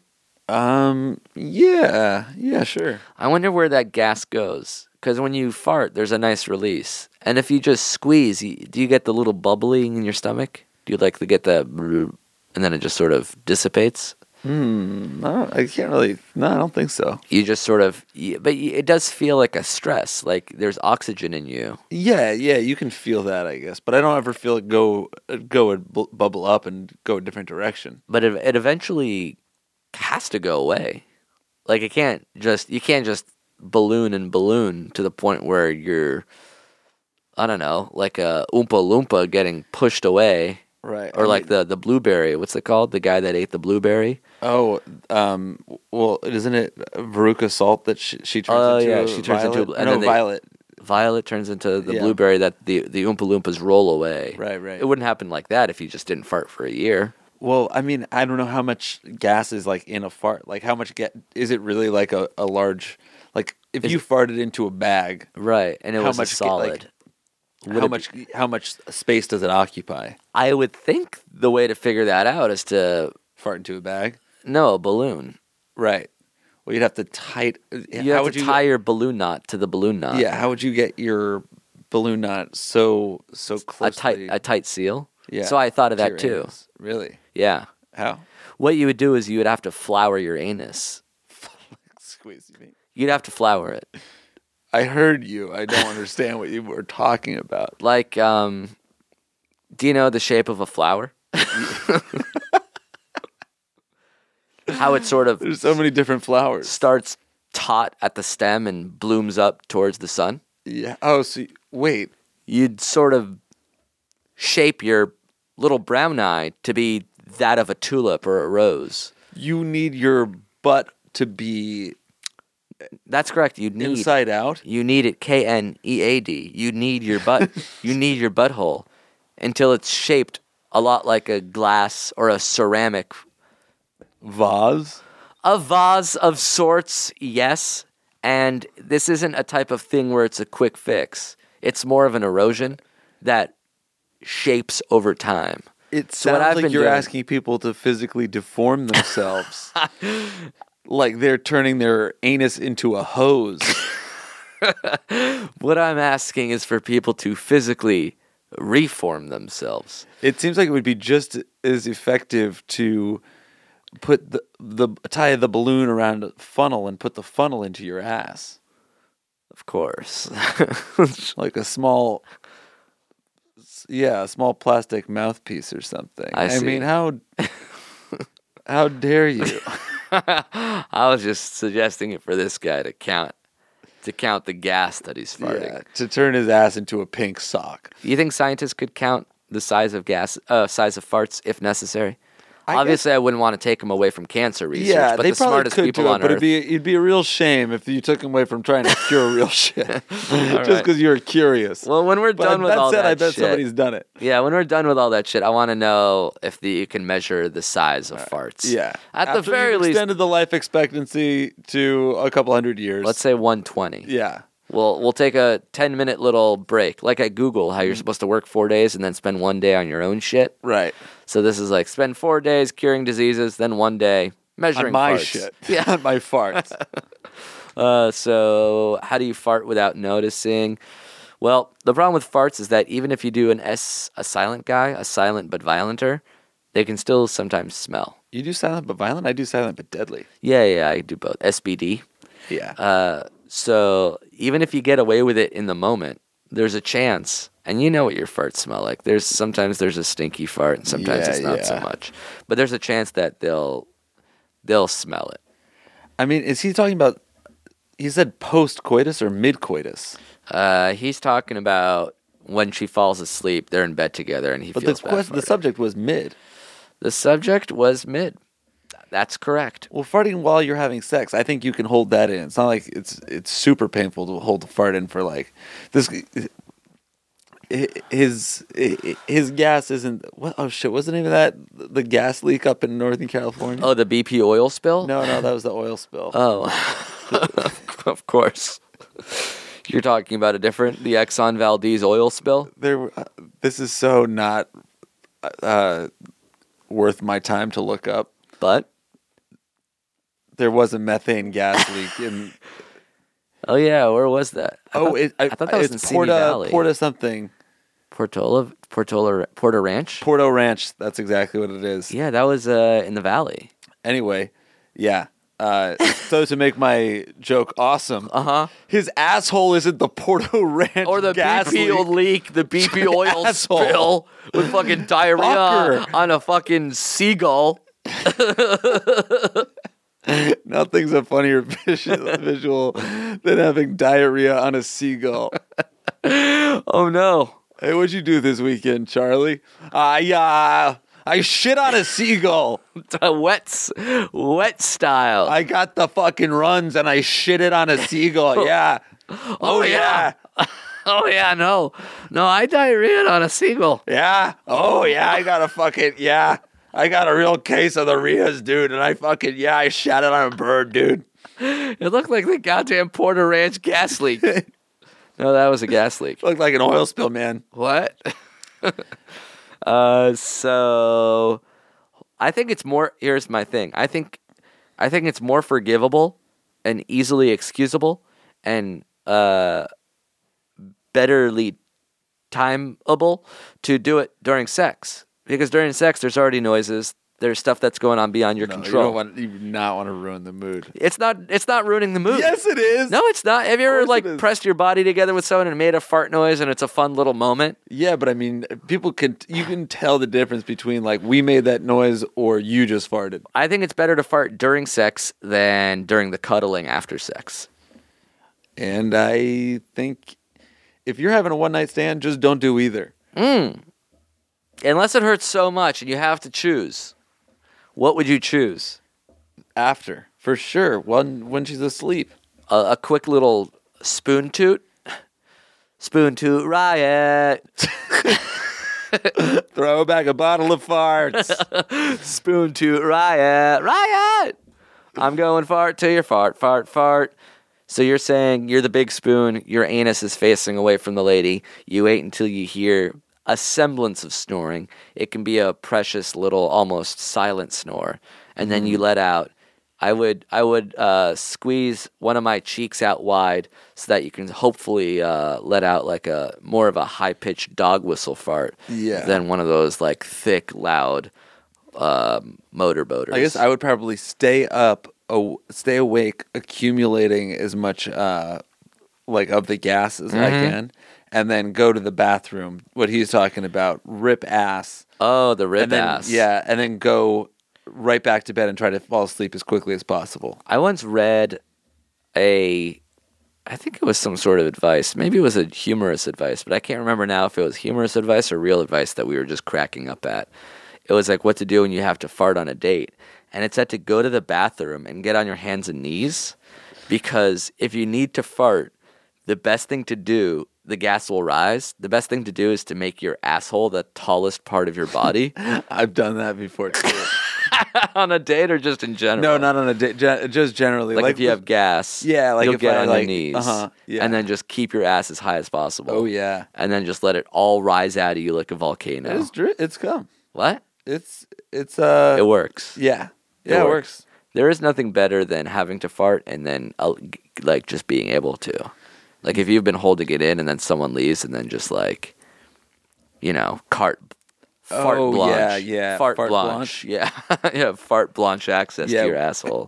Yeah, sure. I wonder where that gas goes. Because when you fart, there's a nice release. And if you just squeeze, do you get the little bubbling in your stomach? Do you like to get the and then it just sort of dissipates? I can't really. No, I don't think so. You just sort of, but it does feel like a stress. Like there's oxygen in you. Yeah, you can feel that, I guess, but I don't ever feel it go and bubble up and go a different direction. But it eventually has to go away. Like you can't just balloon and balloon to the point where you're, I don't know, like a Oompa Loompa getting pushed away. Right. Or like the blueberry. What's it called? The guy that ate the blueberry. Oh, well, isn't it Veruca Salt that she turns into? Yeah, she turns Violet? into and no, then Violet. Violet turns into the Yeah. blueberry that the Oompa Loompas roll away. Right. It wouldn't happen like that if you just didn't fart for a year. Well, I mean, I don't know how much gas is like in a fart. Like, how much is it really like a large? Like, if you farted into a bag, Right, and it How was much a solid. how much space does it occupy? I would think the way to figure that out is to Fart into a bag, a balloon. right? Well, you'd have to You have to tie your balloon knot to the balloon knot. Yeah, how would you get your balloon knot so closely? a tight seal. Yeah, So I thought of to that your too. anus. Really? Yeah. How? What you would do is you would have to flour your anus. Squeeze me. You'd have to flour it. I heard you. I don't understand what you were talking about. Like, do you know the shape of a flower? How it sort of There's so many different flowers. starts taut at the stem and blooms up towards the sun. Yeah. Oh, so wait. You'd sort of shape your little brown eye to be that of a tulip or a rose. You need your butt to be That's correct. You need inside out. You need it KNEAD. You need your butt. You need your butthole until it's shaped a lot like a glass or a ceramic. Vase. A vase of sorts, yes. And this isn't a type of thing where it's a quick fix. It's more of an erosion that shapes over time. It So what sounds I've like been you're doing- asking people to physically deform themselves. Like they're turning their anus into a hose. What I'm asking is for people to physically reform themselves. It seems like it would be just as effective to put tie the balloon around a funnel and put the funnel into your ass. Of course. Like a small plastic mouthpiece or something. I see. mean, how dare you? I was just suggesting it for this guy to count the gas that he's farting. Yeah, to turn his ass into a pink sock. You think scientists could count the size of farts if necessary? I Obviously, I wouldn't want to take them away from cancer research, Yeah, but they the probably smartest could people do it, on but Earth. it'd be a real shame if you took him away from trying to cure real shit, just right. because you're curious. Well, when we're But done with that all said, that I bet shit, somebody's done it. yeah, when we're done with all that shit, I want to know if you can measure the size of farts. Yeah, At After the very you've least, extended the life expectancy to a couple hundred years. let's say 120. Yeah, We'll take a 10-minute little break, like at Google, how Mm-hmm. you're supposed to work 4 days and then spend 1 day on your own shit. right. So this is like spend 4 days curing diseases, then 1 day measuring On my farts. shit. Yeah. On my farts. So how do you fart without noticing? Well, the problem with farts is that even if you do a silent guy, a silent but violenter, they can still sometimes smell. You do silent but violent? I do silent but deadly. Yeah, I do both. SBD. Yeah. So even if you get away with it in the moment, there's a chance, and you know what your farts smell like. Sometimes there's a stinky fart, and sometimes it's not so yeah. much. But there's a chance that they'll smell it. I mean, is he talking about, he said post-coitus or mid-coitus? He's talking about when she falls asleep, they're in bed together, and he But feels bad. the subject was mid. The subject was mid. That's correct. Well, farting while you're having sex, I think you can hold that in. It's not like it's super painful to hold the fart in for like this. His gas isn't. What? Oh shit! What's the name of that? The gas leak up in Northern California. Oh, the BP oil spill? No, that was the oil spill. Oh, of course. You're talking about the Exxon Valdez oil spill? This is so not worth my time to look up. But There was a methane gas leak in. oh yeah, where was that? I thought that was in Simi Valley. Porta something. Portola Porter Ranch? Porto Ranch. That's exactly what it is. Yeah, that was in the Valley. Anyway, yeah. So to make my joke awesome, his asshole isn't the Porto Ranch Or the gas BP leak, the BP oil Asshole. spill with fucking diarrhea Fucker. on a fucking seagull. Nothing's a funnier visual than having diarrhea on a seagull. Oh no. Hey, what'd you do this weekend, Charlie? I shit on a seagull. Wet style. I got the fucking runs and I shit it on a seagull. Yeah. Oh, yeah. Oh yeah, no, I diarrheaed on a seagull. Yeah. Oh, yeah. I got a real case of the Rias, dude. And I shat it on a bird, dude. It looked like the goddamn Porter Ranch gas leak. No, that was a gas leak. Looked like an oil spill, man. What? So I think it's more. Here's my thing. I think it's more forgivable and easily excusable and betterly timeable to do it during sex, because during sex there's already noises. There's stuff that's going on beyond your control. You do not want to ruin the mood. It's not ruining the mood. Yes, it is. No, it's not. Have you ever course it is. pressed your body together with someone and made a fart noise and it's a fun little moment? Yeah, but I mean, you can tell the difference between like we made that noise or you just farted. I think it's better to fart during sex than during the cuddling after sex. And I think if you're having a one night stand, just don't do either. Unless it hurts so much and you have to choose. What would you choose? After, for sure. When she's asleep. A quick little spoon toot? Spoon toot riot. Throw back a bottle of farts. Spoon toot riot. Riot! I'm going fart to your fart, fart, fart. So you're saying you're the big spoon, your anus is facing away from the lady. You wait until you hear a semblance of snoring. It can be a precious little, almost silent snore, and then you let out. I would squeeze one of my cheeks out wide so that you can hopefully let out like a more of a high pitched dog whistle fart than one of those like thick, loud motorboaters. I guess I would probably stay awake, accumulating as much like of the gas as I can. And then go to the bathroom, what he's talking about, rip ass. Oh, the rip and then, ass. Yeah, and then go right back to bed and try to fall asleep as quickly as possible. I once read I think it was some sort of advice. Maybe it was a humorous advice, but I can't remember now if it was humorous advice or real advice that we were just cracking up at. It was like what to do when you have to fart on a date. And it said to go to the bathroom and get on your hands and knees, because if you need to fart, the best thing to do, the gas will rise. The best thing to do is to make your asshole the tallest part of your body. I've done that before too. On a date or just in general? No, not on a date. Just generally. Like if you have gas, like you'll if get I, on like, your knees, yeah. and then just keep your ass as high as possible. Oh yeah, and then just let it all rise out of you like a volcano. It's come. What? It works. Yeah, it works. There is nothing better than having to fart and then like just being able to. Like if you've been holding it in and then someone leaves and then just like, fart blanche. Yeah. Fart blanche. Yeah. Yeah, fart blanche access to your asshole.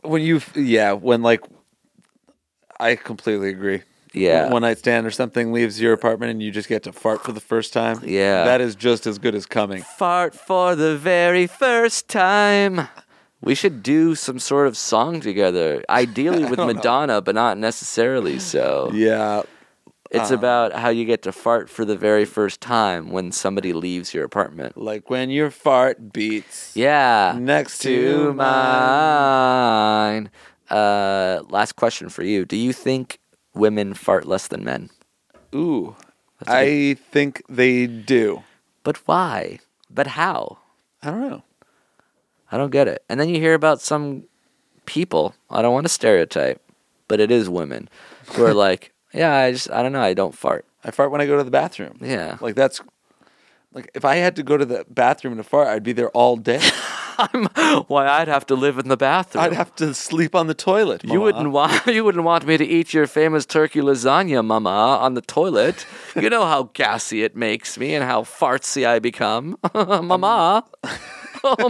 I completely agree. Yeah. One night stand or something leaves your apartment and you just get to fart for the first time. Yeah. That is just as good as coming. Fart for the very first time. We should do some sort of song together, ideally with Madonna, but not necessarily so. Yeah. It's about how you get to fart for the very first time when somebody leaves your apartment. Like when your fart beats. Yeah. Next to mine. Last question for you. Do you think women fart less than men? Ooh. I think they do. But why? But how? I don't know. I don't get it. And then you hear about some people, I don't want to stereotype, but it is women, who are like, yeah, I don't know, I don't fart. I fart when I go to the bathroom. Yeah. Like that's, like if I had to go to the bathroom to fart, I'd be there all day. Why, I'd have to live in the bathroom. I'd have to sleep on the toilet. You wouldn't want me to eat your famous turkey lasagna, Mama, on the toilet. You know how gassy it makes me and how fartsy I become. Mama. Oh,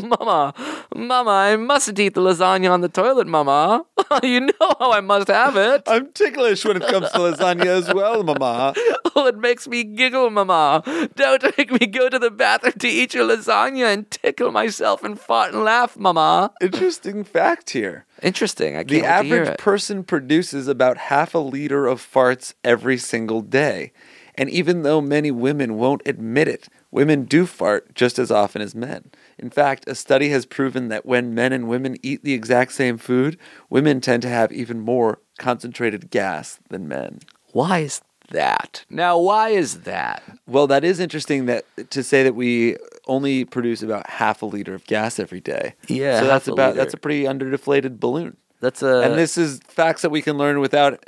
Mama, I mustn't eat the lasagna on the toilet, Mama. You know how I must have it. I'm ticklish when it comes to lasagna as well, Mama. Oh, it makes me giggle, Mama. Don't make me go to the bathroom to eat your lasagna and tickle myself and fart and laugh, Mama. Interesting fact here. Interesting. I can't The wait to hear average it. person produces about half a liter of farts every single day. And even though many women won't admit it, women do fart just as often as men. In fact, a study has proven that when men and women eat the exact same food, women tend to have even more concentrated gas than men. Why is that? Now, why is that? Well, that is interesting to say that we only produce about half a liter of gas every day. Yeah, so half a liter. that's a pretty underdeflated balloon. And And this is facts that we can learn without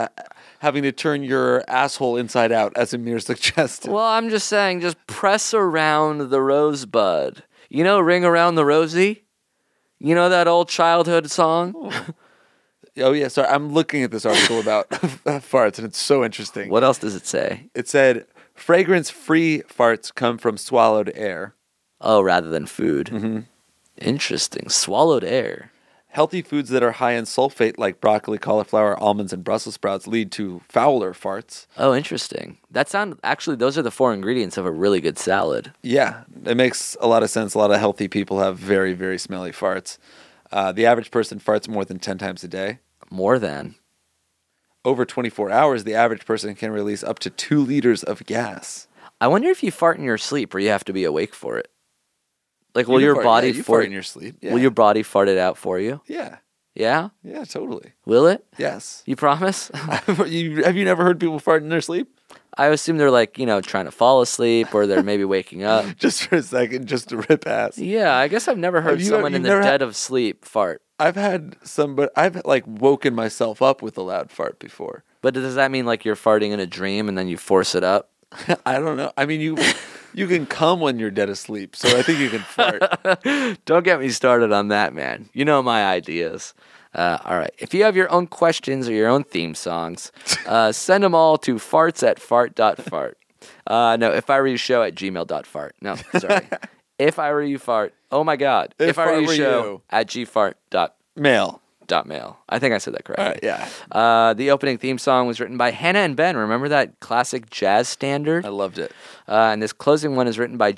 having to turn your asshole inside out, as Amir suggested. Well, I'm just saying, just press around the rosebud. You know, Ring Around the Rosie? You know that old childhood song? Oh, yeah, sorry. I'm looking at this article about farts, and it's so interesting. What else does it say? It said, fragrance-free farts come from swallowed air. Oh, rather than food. Mm-hmm. Interesting. Swallowed air. Healthy foods that are high in sulfate, like broccoli, cauliflower, almonds, and Brussels sprouts, lead to fouler farts. Oh, interesting. Actually, those are the 4 ingredients of a really good salad. Yeah, it makes a lot of sense. A lot of healthy people have very, very smelly farts. The average person farts more than 10 times a day. More than. Over 24 hours, the average person can release up to 2 liters of gas. I wonder if you fart in your sleep or you have to be awake for it. Like, You will can your fart- body yeah, you fart in your sleep? Yeah. Will your body fart it out for you? Yeah. Yeah? Yeah, totally. Will it? Yes. You promise? Have you never heard people fart in their sleep? I assume they're like, trying to fall asleep or they're maybe waking up. Just for a second, just to rip ass. Yeah, I guess I've never heard Have you- someone in you've the never dead of sleep fart. I've had some, but I've like woken myself up with a loud fart before. But does that mean like you're farting in a dream and then you force it up? I don't know. I mean, you can come when you're dead asleep, so I think you can fart. Don't get me started on that, man. You know my ideas. All right. If you have your own questions or your own theme songs, send them all to farts@fart.fart. No, if I were you show at gmail.fart. No, sorry. If I were you fart. Oh my God. If I were you show at gfart.mail. Mail. I think I said that correctly. All right, yeah. The opening theme song was written by Hannah and Ben. Remember that classic jazz standard? I loved it. And this closing one is written by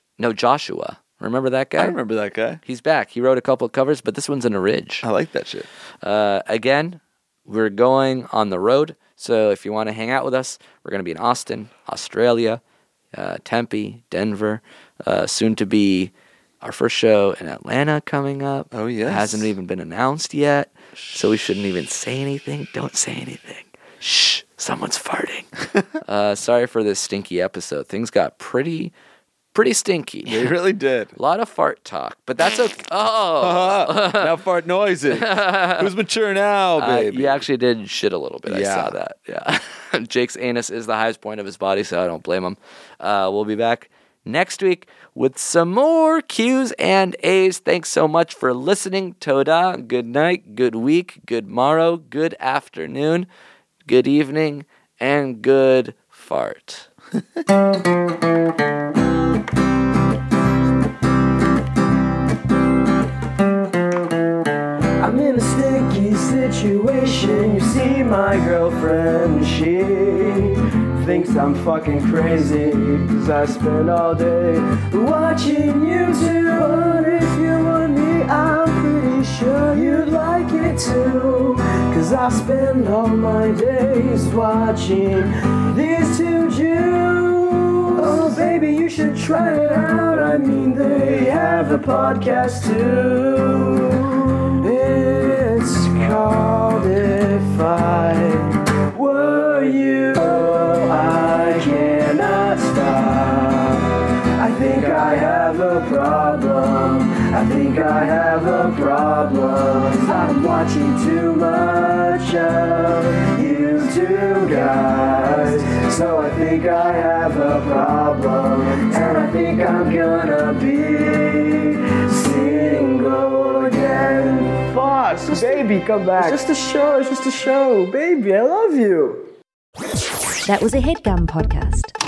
Joshua. Remember that guy? I remember that guy. He's back. He wrote a couple of covers, but this one's an orig. I like that shit. Again, we're going on the road. So if you want to hang out with us, we're going to be in Austin, Australia, Tempe, Denver, soon to be our first show in Atlanta coming up. Oh, yes. It hasn't even been announced yet, so we shouldn't even say anything. Don't say anything. Shh, someone's farting. Sorry for this stinky episode. Things got pretty stinky. They really did. A lot of fart talk, but that's okay. Oh, Now fart noises. Who's mature now, baby? you actually did shit a little bit. I Yeah. saw that. Yeah. Jake's anus is the highest point of his body, so I don't blame him. We'll be back next week with some more Q's and A's. Thanks so much for listening. Toda. Good night, good week, good morrow, good afternoon, good evening, and good fart. I'm in a sticky situation. You see, my girlfriend, she thinks I'm fucking crazy, 'cause I spend all day watching YouTube. But if you want me, I'm pretty sure you'd like it too, 'cause I spend all my days watching these two Jews. Oh baby, you should try it out. I mean, they have a podcast too. It's called If I Were You. I cannot stop. I think I have a problem. I think I have a problem. 'Cause I'm watching too much of you two guys. So I think I have a problem. And I think I'm gonna be sitting Baby, come back. It's just a show. Baby, I love you. That was a HeadGum podcast.